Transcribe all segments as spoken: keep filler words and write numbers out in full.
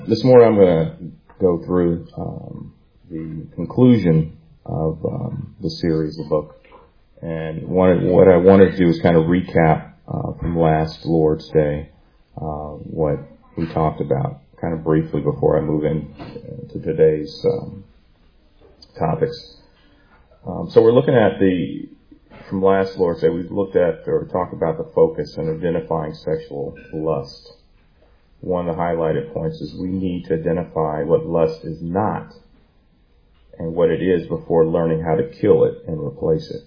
This morning I'm going to go through um, the conclusion of um, the series, the book. And one, what I wanted to do is kind of recap uh, from last Lord's Day uh, what we talked about, kind of briefly before I move in to today's um, topics. Um, so we're looking at the, from last Lord's Day, we looked at or talked about the focus on identifying sexual lust. One of the highlighted points is we need to identify what lust is not and what it is before learning how to kill it and replace it.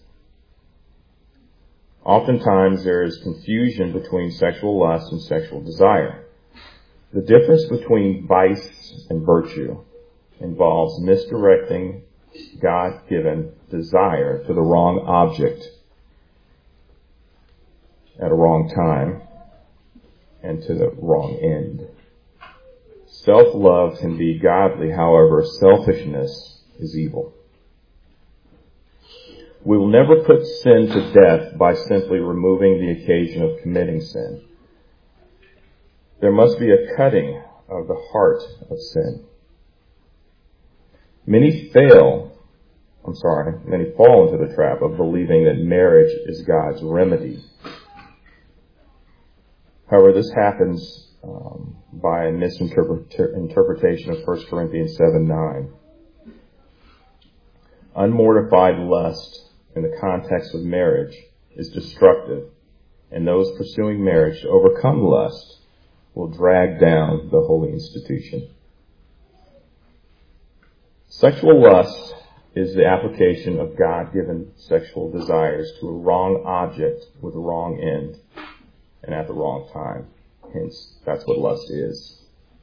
Oftentimes there is confusion between sexual lust and sexual desire. The difference between vice and virtue involves misdirecting God-given desire to the wrong object at a wrong time and to the wrong end. Self-love can be godly, however, selfishness is evil. We will never put sin to death by simply removing the occasion of committing sin. There must be a cutting of the heart of sin. Many fail, I'm sorry, many fall into the trap of believing that marriage is God's remedy. However, this happens um, by a misinterpretation of First Corinthians seven nine. Unmortified lust in the context of marriage is destructive, and those pursuing marriage to overcome lust will drag down the holy institution. Sexual lust is the application of God-given sexual desires to a wrong object with a wrong end and at the wrong time. Hence, that's what lust is.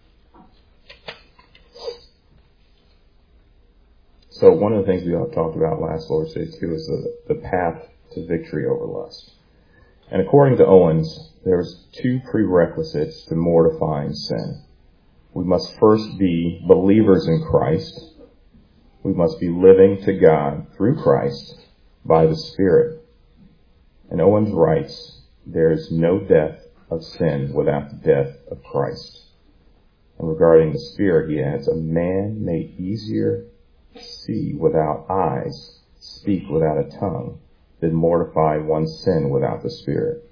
So one of the things we talked about last Lord's Day too is the, the path to victory over lust. And according to Owens, there's two prerequisites to mortifying sin. We must first be believers in Christ. We must be living to God through Christ by the Spirit. And Owens writes, there is no death of sin without the death of Christ. And regarding the Spirit, he adds, a man may easier see without eyes, speak without a tongue, than mortify one's sin without the Spirit.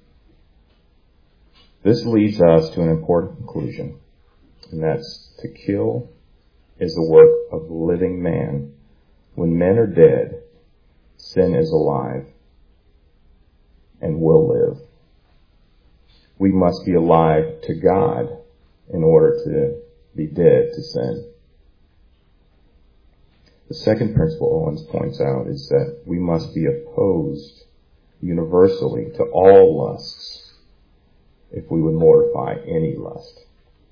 This leads us to an important conclusion, and that's to kill is the work of the living man. When men are dead, sin is alive and will live. We must be alive to God in order to be dead to sin. The second principle Owens points out is that we must be opposed universally to all lusts if we would mortify any lust.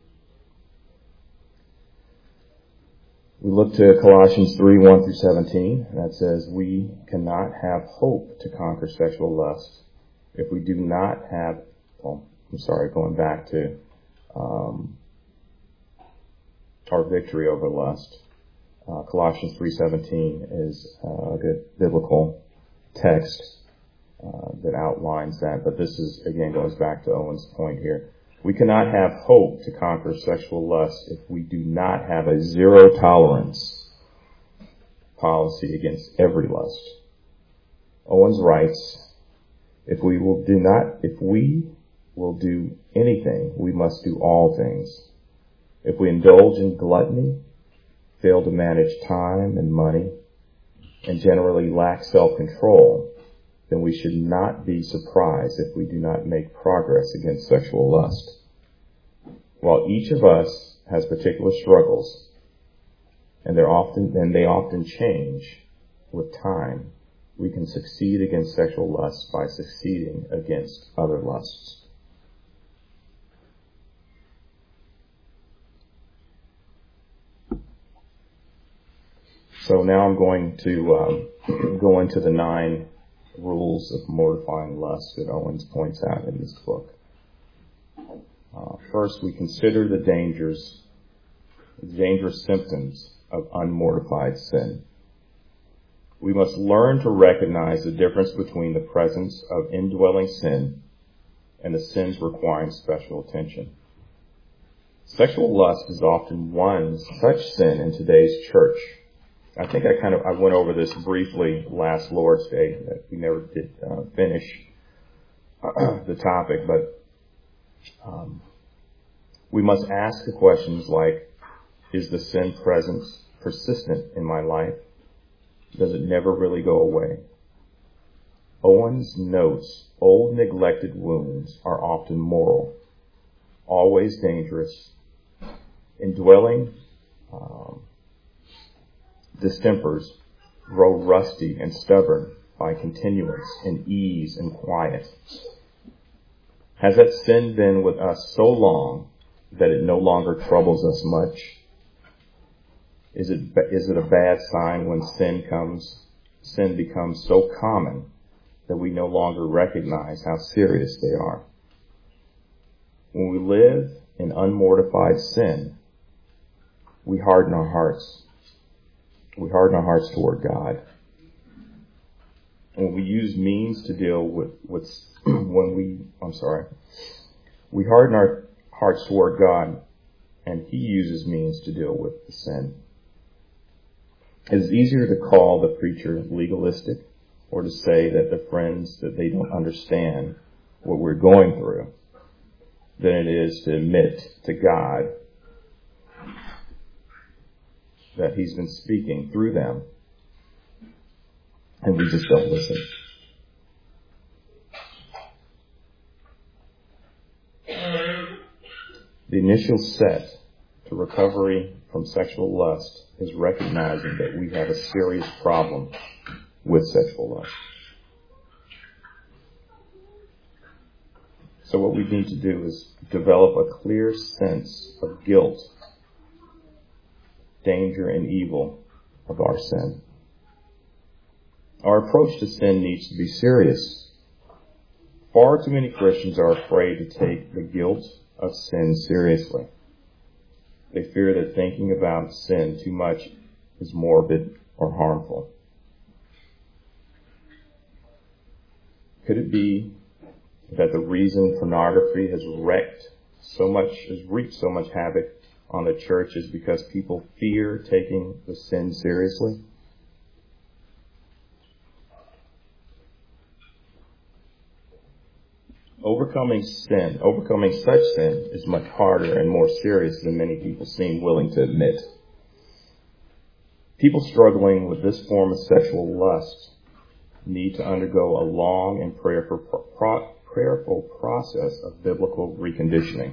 We look to Colossians three one through seventeen. That says, we cannot have hope to conquer sexual lust if we do not have, well, I'm sorry, going back to um, our victory over lust. Uh, Colossians three seventeen is uh, a good biblical text uh, that outlines that. But this is, again, goes back to Owen's point here. We cannot have hope to conquer sexual lust if we do not have a zero tolerance policy against every lust. Owens writes, if we will do not, if we will do anything, we must do all things. If we indulge in gluttony, fail to manage time and money, and generally lack self-control, then we should not be surprised if we do not make progress against sexual lust. While each of us has particular struggles, and they're often and they often change with time, we can succeed against sexual lust by succeeding against other lusts. So now I'm going to um, go into the nine rules of mortifying lust that Owens points out in this book. Uh, first, we consider the dangers, the dangerous symptoms of unmortified sin. We must learn to recognize the difference between the presence of indwelling sin and the sins requiring special attention. Sexual lust is often one such sin in today's church. I think I kind of I went over this briefly last Lord's Day. That we never did uh, finish the topic, but um, we must ask the questions like, is the sin presence persistent in my life? Does it never really go away? Owens notes, old neglected wounds are often moral, always dangerous, indwelling um, distempers grow rusty and stubborn by continuance in ease and quiet. Has that sin been with us so long that it no longer troubles us much? Is it is it a bad sign when sin comes, sin becomes so common that we no longer recognize how serious they are? When we live in unmortified sin, we harden our hearts. We harden our hearts toward God. When we use means to deal with, with when we, I'm sorry, we harden our hearts toward God, and He uses means to deal with the sin. It is easier to call the preacher legalistic or to say that the friends that they don't understand what we're going through than it is to admit to God that He's been speaking through them, and we just don't listen. The initial set to recovery from sexual lust is recognizing that we have a serious problem with sexual lust. So what we need to do is develop a clear sense of guilt, danger, and evil of our sin. Our approach to sin needs to be serious. Far too many Christians are afraid to take the guilt of sin seriously. They fear that thinking about sin too much is morbid or harmful. Could it be that the reason pornography has wrecked so much, has wreaked so much havoc on the church is because people fear taking the sin seriously? Overcoming sin, overcoming such sin is much harder and more serious than many people seem willing to admit. People struggling with this form of sexual lust need to undergo a long and prayerful, pro- prayerful process of biblical reconditioning.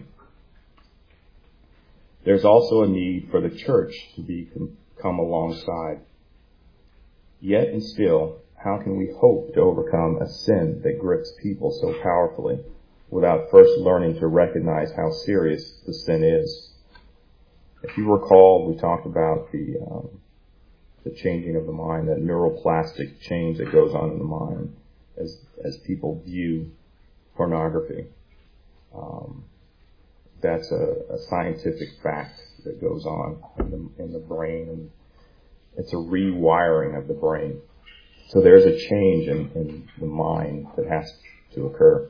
There's also a need for the church to be come alongside. Yet and still, how can we hope to overcome a sin that grips people so powerfully without first learning to recognize how serious the sin is? If you recall, we talked about the um, the changing of the mind, that neuroplastic change that goes on in the mind as as people view pornography. Um, that's a, a scientific fact that goes on in the, in the brain, and it's a rewiring of the brain. So there's a change in, in the mind that has to occur.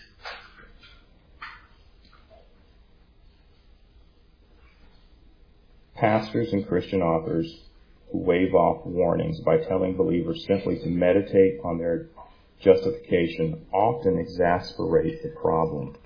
Pastors and Christian authors who wave off warnings by telling believers simply to meditate on their justification often exasperate the problem.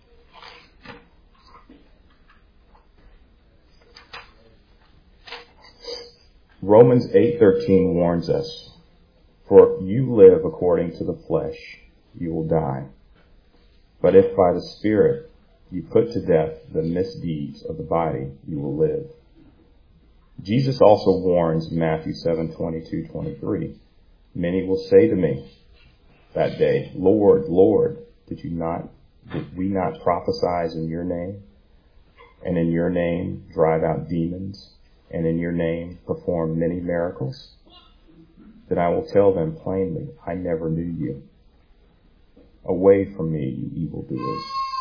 Romans eight thirteen warns us, "For if you live according to the flesh, you will die. But if by the Spirit you put to death the misdeeds of the body, you will live." Jesus also warns in Matthew seven twenty-two twenty-three, "Many will say to me that day, 'Lord, Lord, did you not, did we not prophesy in your name? And in your name drive out demons? And in your name perform many miracles?' Then I will tell them plainly, 'I never knew you. Away from me, you evildoers.'"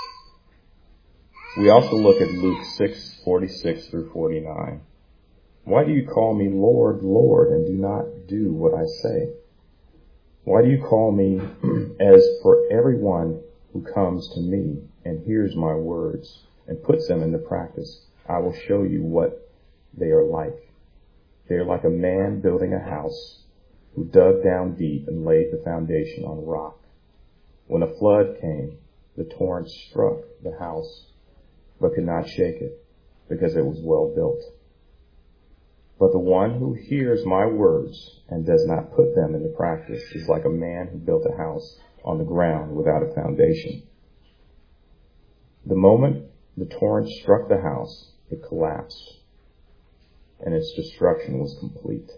We also look at Luke six forty-six through forty-nine. "Why do you call me Lord, Lord, and do not do what I say? Why do you call me as for everyone who comes to me and hears my words and puts them into practice, I will show you what they are like. They are like a man building a house who dug down deep and laid the foundation on rock. When a flood came, the torrent struck the house, but could not shake it, because it was well built. But the one who hears my words and does not put them into practice is like a man who built a house on the ground without a foundation. The moment the torrent struck the house, it collapsed, and its destruction was complete.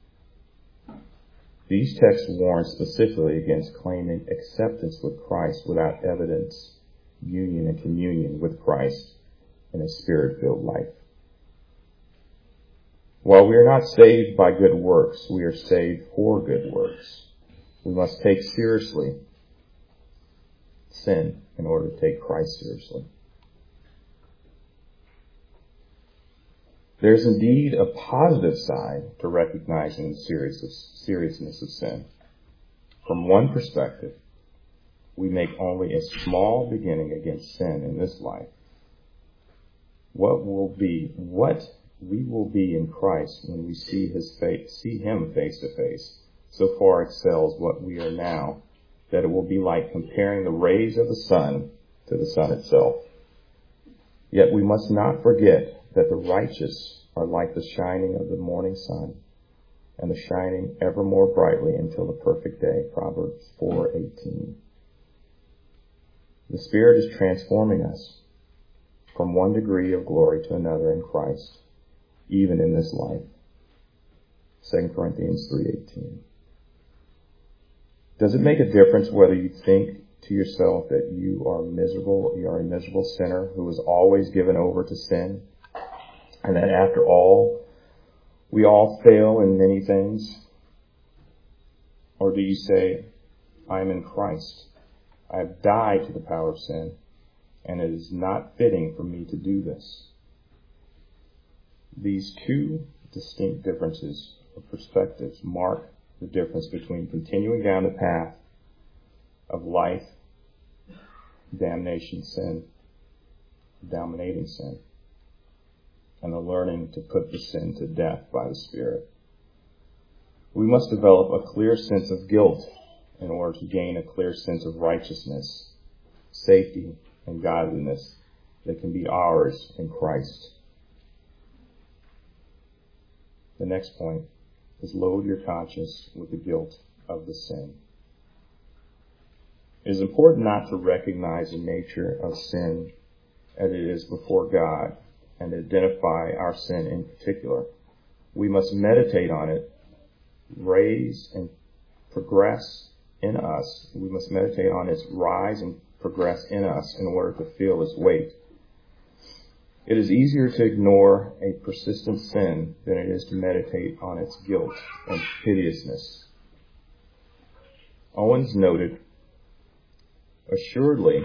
These texts warn specifically against claiming acceptance with Christ without evidence, union and communion with Christ in a spirit-filled life. While we are not saved by good works, we are saved for good works. We must take seriously sin in order to take Christ seriously. There's indeed a positive side to recognizing the seriousness of sin. From one perspective, we make only a small beginning against sin in this life. What will be, what we will be in Christ when we see his face, see him face to face, so far excels what we are now, that it will be like comparing the rays of the sun to the sun itself. Yet we must not forget that the righteous are like the shining of the morning sun, and the shining ever more brightly until the perfect day. Proverbs four eighteen. The Spirit is transforming us from one degree of glory to another in Christ, even in this life. Second Corinthians three eighteen. Does it make a difference whether you think to yourself that you are miserable, you are a miserable sinner who is always given over to sin, and that after all, we all fail in many things? Or do you say, I am in Christ. I have died to the power of sin, and it is not fitting for me to do this? These two distinct differences of perspectives mark the difference between continuing down the path of life, damnation, sin, dominating sin, and the learning to put the sin to death by the Spirit. We must develop a clear sense of guilt in order to gain a clear sense of righteousness, safety, and godliness that can be ours in Christ. The next point is load your conscience with the guilt of the sin. It is important not to recognize the nature of sin as it is before God and identify our sin in particular. We must meditate on it, raise and progress in us. We must meditate on its rise and progress in us in order to feel its weight. It is easier to ignore a persistent sin than it is to meditate on its guilt and hideousness. Owens noted, assuredly,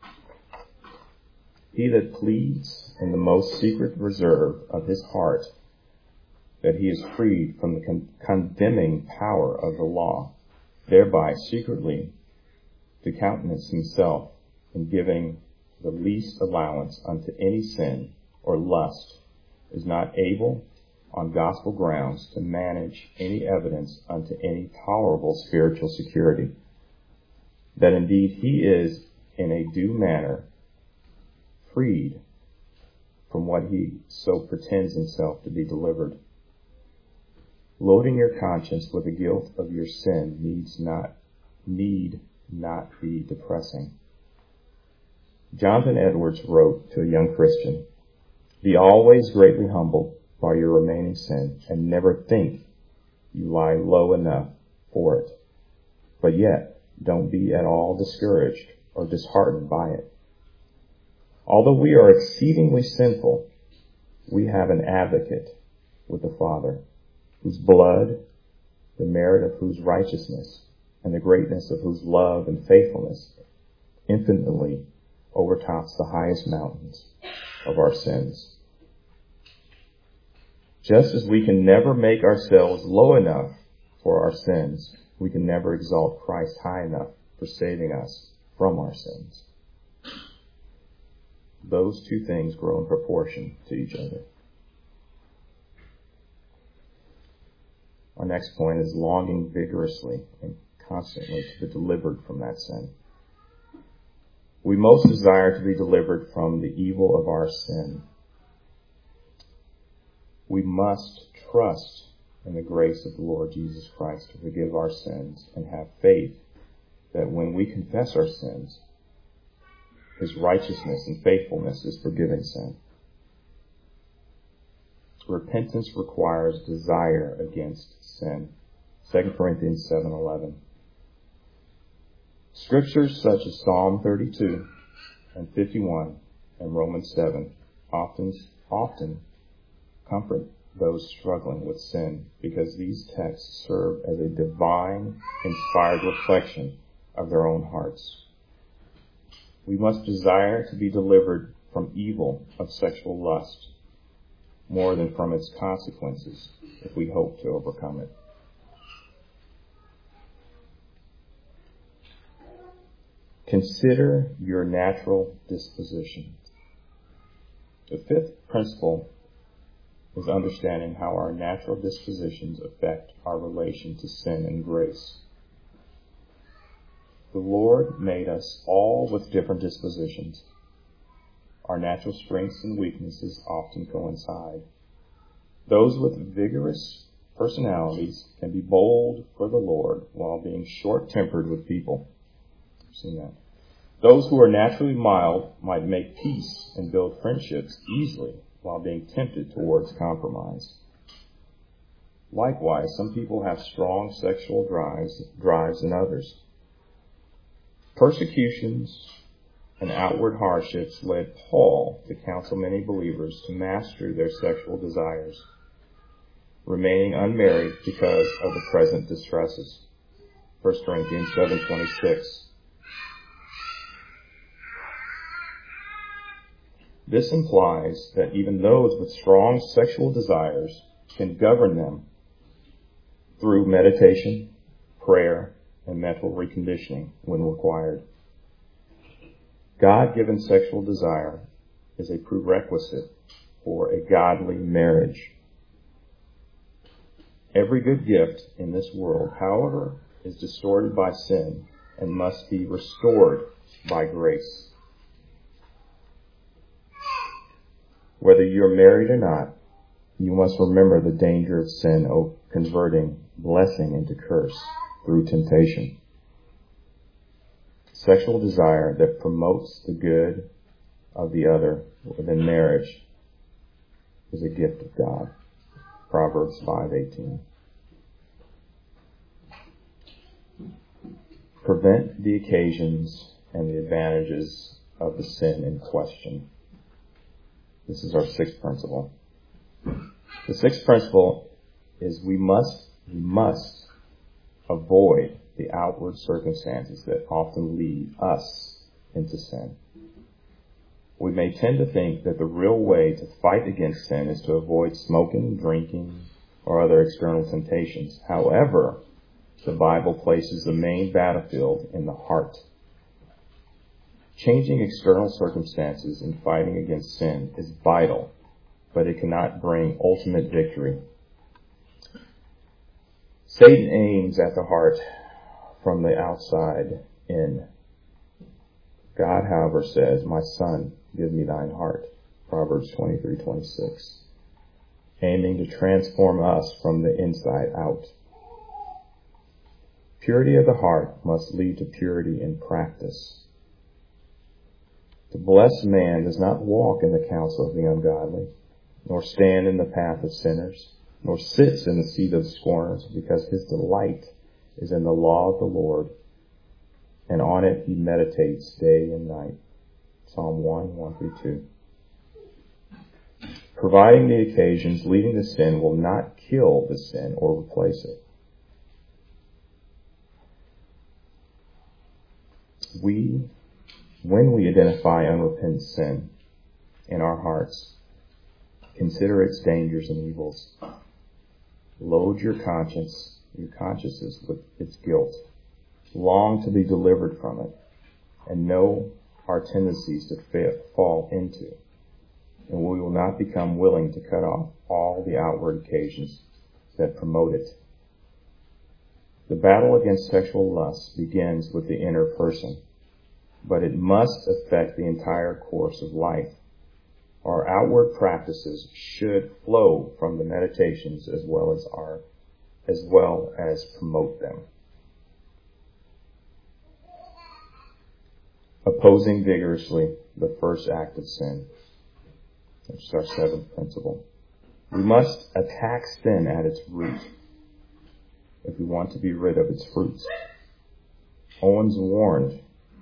he that pleads in the most secret reserve of his heart that he is freed from the con- condemning power of the law, thereby secretly to countenance himself in giving the least allowance unto any sin or lust, is not able on gospel grounds to manage any evidence unto any tolerable spiritual security, that indeed he is in a due manner freed from what he so pretends himself to be delivered. Loading your conscience with the guilt of your sin needs not, need not be depressing. Jonathan Edwards wrote to a young Christian, be always greatly humbled by your remaining sin, and never think you lie low enough for it. But yet, don't be at all discouraged or disheartened by it. Although we are exceedingly sinful, we have an advocate with the Father, whose blood, the merit of whose righteousness, and the greatness of whose love and faithfulness infinitely overtops the highest mountains of our sins. Just as we can never make ourselves low enough for our sins, we can never exalt Christ high enough for saving us from our sins. those two things grow in proportion to each other. Our next point is longing vigorously and constantly to be delivered from that sin. We most desire to be delivered from the evil of our sin. We must trust in the grace of the Lord Jesus Christ to forgive our sins and have faith that when we confess our sins, His righteousness and faithfulness is forgiving sin. Repentance requires desire against sin. Second Corinthians seven eleven. Scriptures such as Psalm thirty-two and fifty-one and Romans seven often, often comfort those struggling with sin because these texts serve as a divine, inspired reflection of their own hearts. We must desire to be delivered from evil of sexual lust more than from its consequences if we hope to overcome it. Consider your natural disposition. The fifth principle is understanding how our natural dispositions affect our relation to sin and grace. The Lord made us all with different dispositions. Our natural strengths and weaknesses often coincide. Those with vigorous personalities can be bold for the Lord while being short-tempered with people. I've seen that. Those who are naturally mild might make peace and build friendships easily while being tempted towards compromise. Likewise, some people have strong sexual drives, drives than others. Persecutions and outward hardships led Paul to counsel many believers to master their sexual desires, remaining unmarried because of the present distresses. First Corinthians seven twenty-six. This implies that even those with strong sexual desires can govern them through meditation, prayer, and mental reconditioning when required. God-given sexual desire is a prerequisite for a godly marriage. Every good gift in this world, however, is distorted by sin and must be restored by grace. Whether you're married or not, you must remember the danger of sin converting blessing into curse through temptation. Sexual desire that promotes the good of the other within marriage is a gift of God. Proverbs five eighteen. Prevent the occasions and the advantages of the sin in question. This is our sixth principle. The sixth principle is we must, we must avoid the outward circumstances that often lead us into sin. We may tend to think that the real way to fight against sin is to avoid smoking, drinking, or other external temptations. However, the Bible places the main battlefield in the heart. Changing external circumstances in fighting against sin is vital, but it cannot bring ultimate victory. Satan aims at the heart from the outside in. God, however, says, "My son, give me thine heart." Proverbs twenty-three twenty-six. Aiming to transform us from the inside out. Purity of the heart must lead to purity in practice. The blessed man does not walk in the counsel of the ungodly, nor stand in the path of sinners, nor sits in the seat of scorners, because his delight is in the law of the Lord, and on it he meditates day and night. Psalm one, one through two. Providing the occasions leading to sin will not kill the sin or replace it. We, when we identify unrepentant sin in our hearts, consider its dangers and evils. Load your conscience, your consciences with its guilt. Long to be delivered from it, and know our tendencies to fa- fall into, and we will not become willing to cut off all the outward occasions that promote it. The battle against sexual lust begins with the inner person, but it must affect the entire course of life. Our outward practices should flow from the meditations as well as our, as well as promote them. Opposing vigorously the first act of sin, which is our seventh principle. We must attack sin at its root if we want to be rid of its fruits. Owens warned,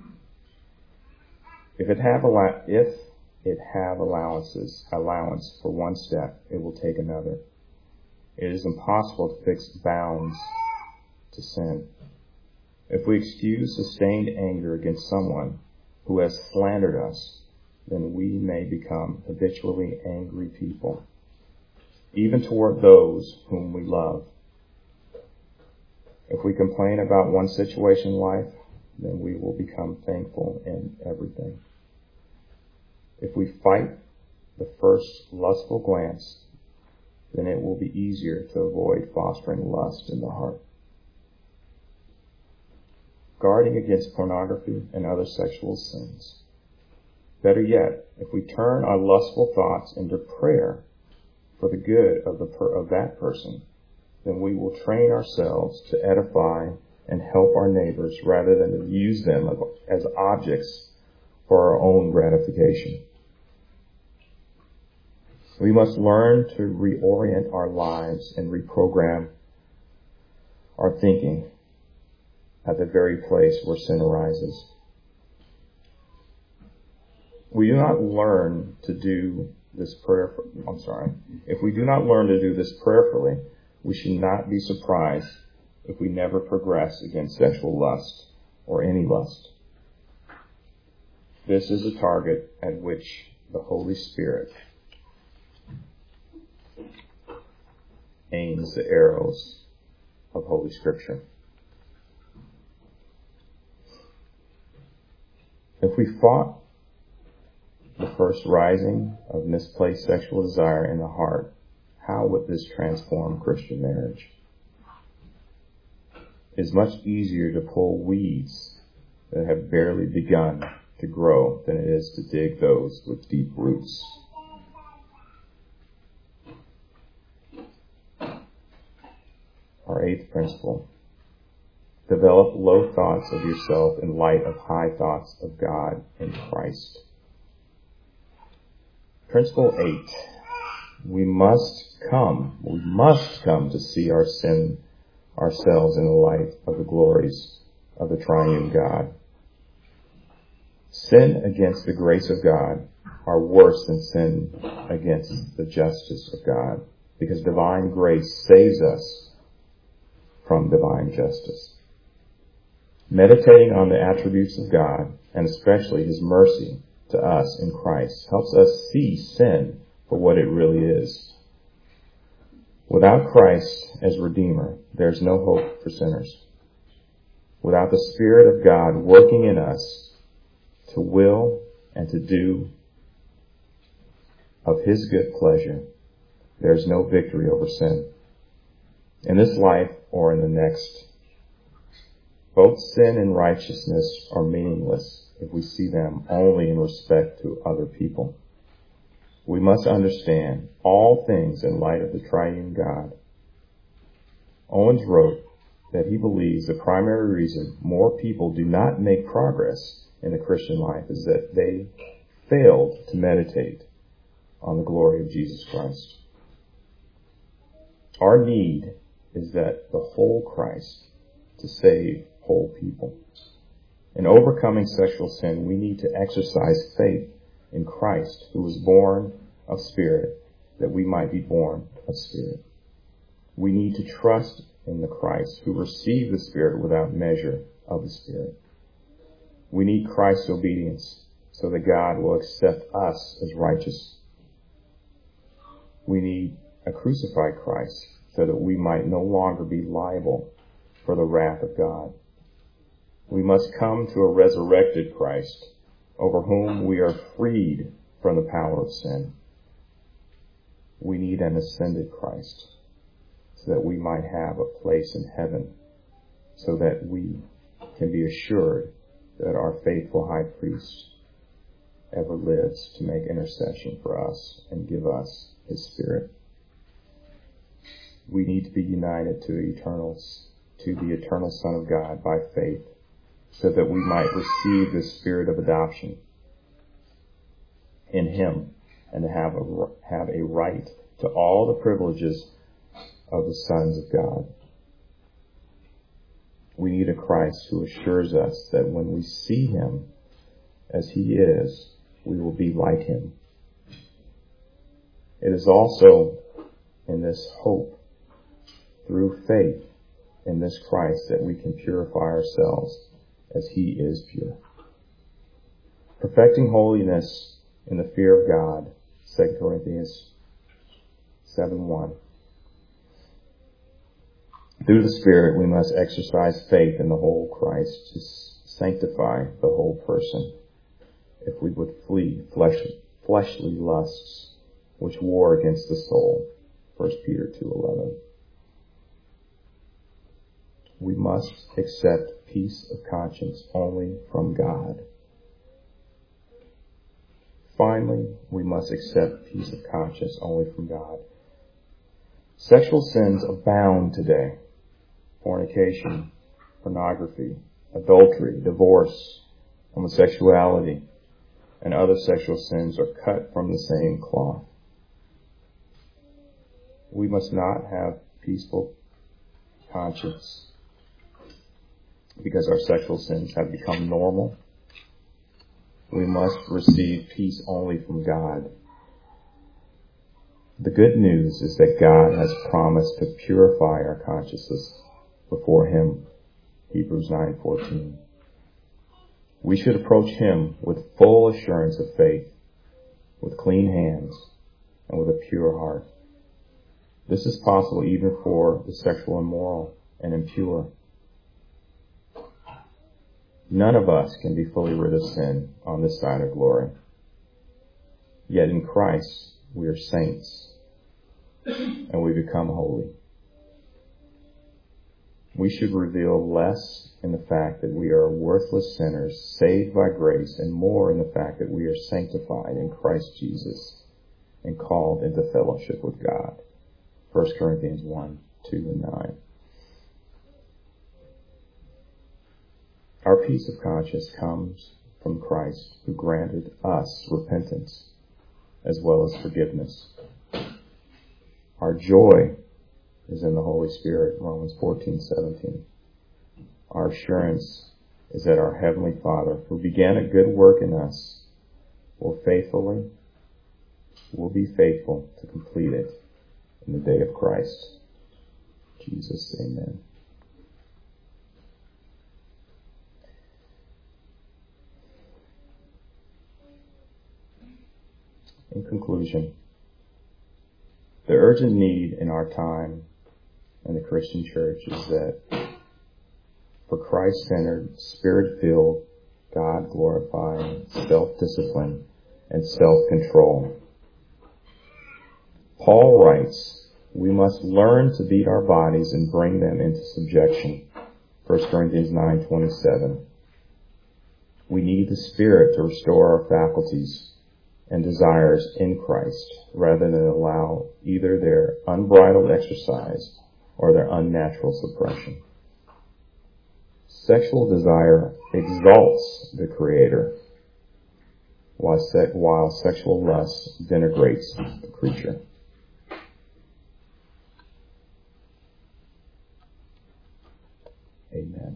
if it have allow- if it have allowances allowance for one step, it will take another. It is impossible to fix bounds to sin. If we excuse sustained anger against someone who has slandered us, then we may become habitually angry people, even toward those whom we love. If we complain about one situation in life, then we will become thankful in everything. If we fight the first lustful glance, then it will be easier to avoid fostering lust in the heart. Guarding against pornography and other sexual sins. Better yet, if we turn our lustful thoughts into prayer for the good of the per- of that person, then we will train ourselves to edify and help our neighbors rather than to use them as objects for our own gratification. We must learn to reorient our lives and reprogram our thinking at the very place where sin arises. We do not learn to do this prayer. I'm sorry. If we do not learn to do this prayerfully, we should not be surprised if we never progress against sexual lust or any lust. This is a target at which the Holy Spirit aims the arrows of Holy Scripture. If we fought the first rising of misplaced sexual desire in the heart, how would this transform Christian marriage? It is much easier to pull weeds that have barely begun to grow than it is to dig those with deep roots. Our eighth principle. Develop low thoughts of yourself in light of high thoughts of God in Christ. Principle eight. We must come, we must come to see our sin, ourselves in the light of the glories of the triune God. Sin against the grace of God are worse than sin against the justice of God, because divine grace saves us from divine justice. Meditating on the attributes of God, and especially His mercy to us in Christ, helps us see sin for what it really is. Without Christ as Redeemer, there's no hope for sinners. Without the Spirit of God working in us to will and to do of His good pleasure, there's no victory over sin. In this life or in the next, both sin and righteousness are meaningless if we see them only in respect to other people. We must understand all things in light of the triune God. Owens wrote that he believes the primary reason more people do not make progress in the Christian life is that they failed to meditate on the glory of Jesus Christ. Our need is that the whole Christ to save whole people. In overcoming sexual sin, we need to exercise faith in Christ, who was born of Spirit, that we might be born of Spirit. We need to trust in the Christ who received the Spirit without measure of the Spirit. We need Christ's obedience so that God will accept us as righteous. We need a crucified Christ so that we might no longer be liable for the wrath of God. We must come to a resurrected Christ over whom we are freed from the power of sin. We need an ascended Christ so that we might have a place in heaven, so that we can be assured that our faithful high priest ever lives to make intercession for us and give us his Spirit. We need to be united to eternals, to the eternal Son of God by faith, so that we might receive the Spirit of adoption in him and to have a, have a right to all the privileges of the sons of God. We need a Christ who assures us that when we see him as he is, we will be like him. It is also in this hope, through faith in this Christ, that we can purify ourselves as he is pure. Perfecting holiness in the fear of God, Second Corinthians seven one. Through the Spirit, we must exercise faith in the whole Christ to sanctify the whole person, if we would flee flesh, fleshly lusts which war against the soul. First Peter two eleven. We must accept peace of conscience only from God. Finally, we must accept peace of conscience only from God. Sexual sins abound today. Fornication, pornography, adultery, divorce, homosexuality, and other sexual sins are cut from the same cloth. We must not have peaceful conscience because our sexual sins have become normal. We must receive peace only from God. The good news is that God has promised to purify our consciences before him. Hebrews nine fourteen. We should approach him with full assurance of faith, with clean hands, and with a pure heart. This is possible even for the sexual immoral and impure. None of us can be fully rid of sin on this side of glory. Yet in Christ we are saints and we become holy. We should reveal less in the fact that we are worthless sinners saved by grace, and more in the fact that we are sanctified in Christ Jesus and called into fellowship with God. First Corinthians one, two, and nine. Our peace of conscience comes from Christ, who granted us repentance as well as forgiveness. Our joy is in the Holy Spirit, Romans fourteen seventeen. Our assurance is that our Heavenly Father, who began a good work in us, will faithfully, will be faithful to complete it in the day of Christ. Jesus, amen. In conclusion, the urgent need in our time in the Christian church is that for Christ-centered, Spirit-filled, God-glorifying self-discipline and self-control. Paul writes, we must learn to beat our bodies and bring them into subjection. First Corinthians nine twenty-seven. We need the Spirit to restore our faculties and desires in Christ, rather than allow either their unbridled exercise or their unnatural suppression. Sexual desire exalts the Creator, while, se- while sexual lust denigrates the creature. Amen.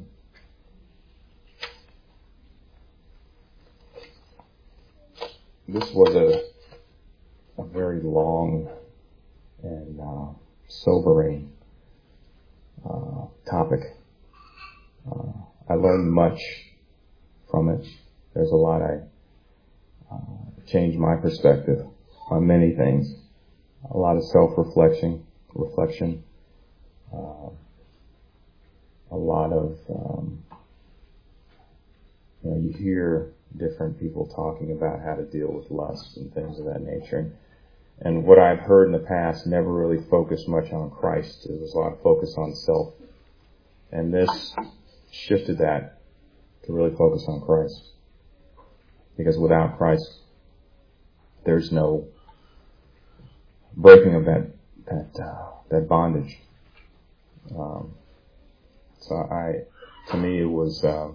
This was a, a very long and uh, sobering uh, topic. Uh, I learned much from it. There's a lot I uh, changed my perspective on many things. A lot of self-reflection, reflection. Uh, a lot of, um, you know, you hear different people talking about how to deal with lust and things of that nature. And, and what I've heard in the past never really focused much on Christ. There was a lot of focus on self. And this shifted that to really focus on Christ. Because without Christ, there's no breaking of that that uh, that bondage. Um, so I, to me, it was uh,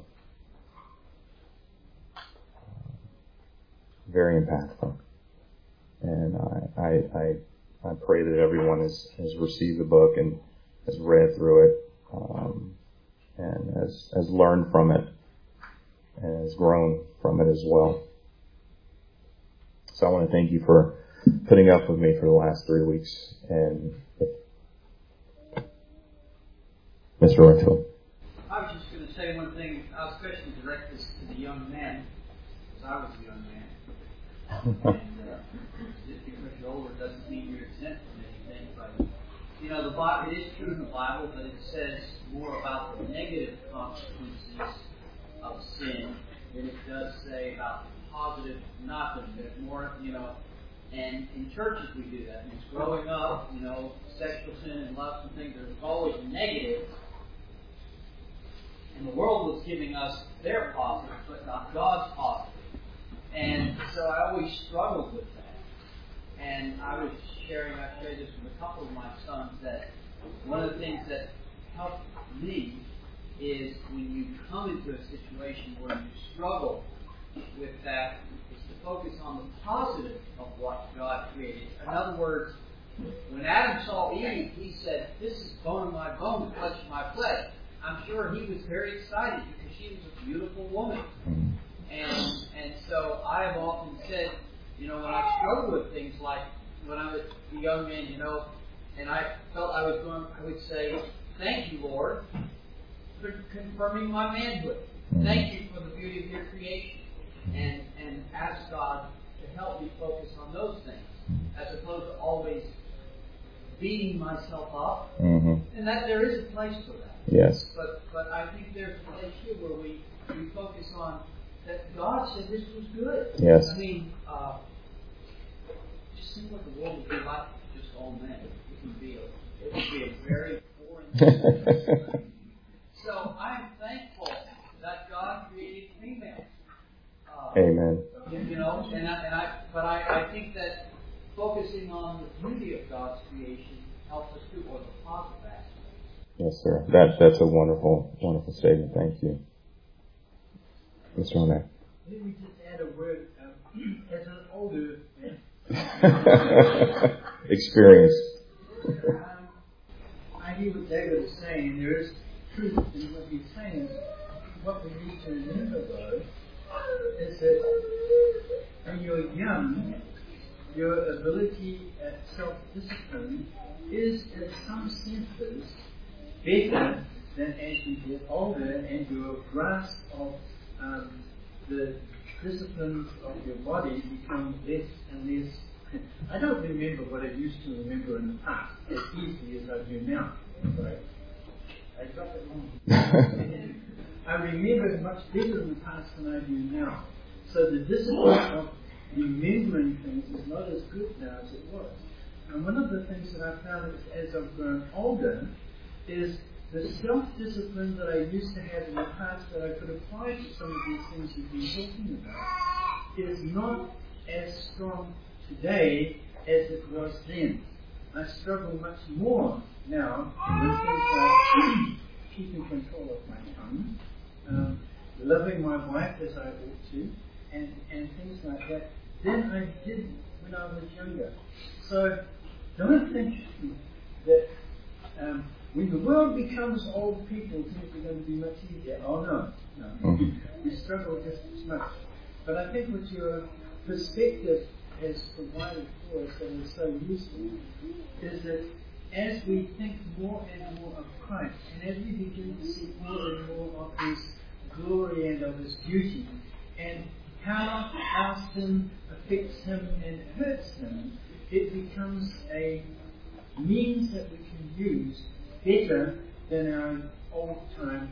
very impactful, and I, I I I pray that everyone has, has received the book and has read through it, um, and has has learned from it, and has grown from it as well. So I want to thank you for putting up with me for the last three weeks. And Mister Renfield. I was just going to say one thing. I was going to direct this to the young man, because I was a young man. And uh, just because you're older doesn't mean you're exempt from anything. But, you know, the Bible, it is true in the Bible, but it says more about the negative consequences of sin than it does say about the positive, nothing. There's more, you know, and in churches we do that. And it's growing up, you know, sexual sin and lust and things, there's always negative. And the world was giving us their positive, but not God's positive. And so I always struggled with that. And I was sharing, I shared this with a couple of my sons, that one of the things that helped me is when you come into a situation where you struggle with that, is to focus on the positive of what God created. In other words, when Adam saw Eve, he said, "This is bone of my bone, flesh of my flesh." I'm sure he was very excited because she was a beautiful woman. And and so I have often said, you know, when I struggle with things like when I was a young man, you know, and I felt I was going, I would say, "Thank you, Lord, for confirming my manhood. Thank you for the beauty of your creation." And and ask God to help me focus on those things, as opposed to always beating myself up. Mm-hmm. And that there is a place for that. Yes. But but I think there's a place here where we, we focus on that God said this was good. Yes. I mean, uh, just think what the world would be like for just all men. It would be a, it would be a very boring So I'm thankful that God created females. Uh, Amen. You, you know, and I, and I but I, I think that focusing on the beauty of God's creation helps us too, or the positive aspects. Yes, sir. That that's a wonderful, wonderful statement. Thank you, Mister O'Neill. Let me just add a word. Um, as an older man, experience. um, I hear what David is saying. There is truth in what he's saying. What we need to remember, though, is that when you're young, your ability at self-discipline is, in some senses, better than as you get older and your grasp of um, the disciplines of your body become less and less. I don't remember what I used to remember in the past as easily as I do now. Sorry. I got it wrong. I remember it much better in the past than I do now. So the discipline of remembering things is not as good now as it was. And one of the things that I found as I've grown older is the self-discipline that I used to have in the past that I could apply to some of these things you've been talking about is not as strong today as it was then. I struggle much more now with things like keeping control of my tongue, um, loving my wife as I ought to, and, and things like that, than I did when I was younger. So don't think that um, when the world becomes old people, things are going to be much easier. Oh no, no. Mm-hmm. We struggle just as much. But I think what your perspective has provided for us that is so useful is that as we think more and more of Christ, and as we begin to see more and more of His glory and of His beauty, and how our sin affects Him and hurts Him, it becomes a means that we can use better than our old-time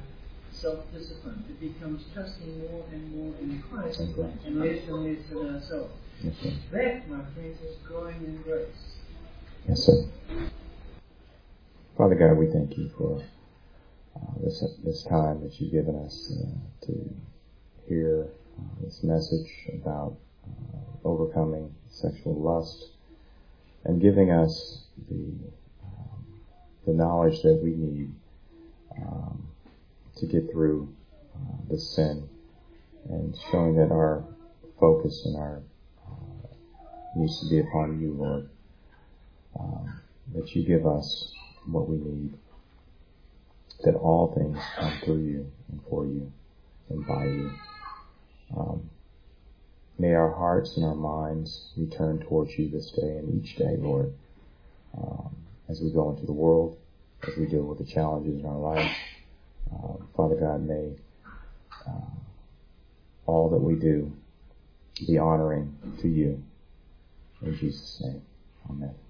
self-discipline. It becomes trusting more and more in Christ Okay. and less and less in ourselves. Yes, sir. That, my friends, is growing in grace. Yes, sir. Father God, we thank you for uh, this this time that you've given us uh, to hear uh, this message about uh, overcoming sexual lust and giving us the um, the knowledge that we need um, to get through uh, this sin, and showing that our focus and our uh, needs to be upon you, Lord. Um, that you give us what we need, that all things come through you and for you and by you. Um, may our hearts and our minds be turned towards you this day and each day, Lord, um, as we go into the world, as we deal with the challenges in our life. Uh, Father God, may uh, all that we do be honoring to you. In Jesus' name, amen.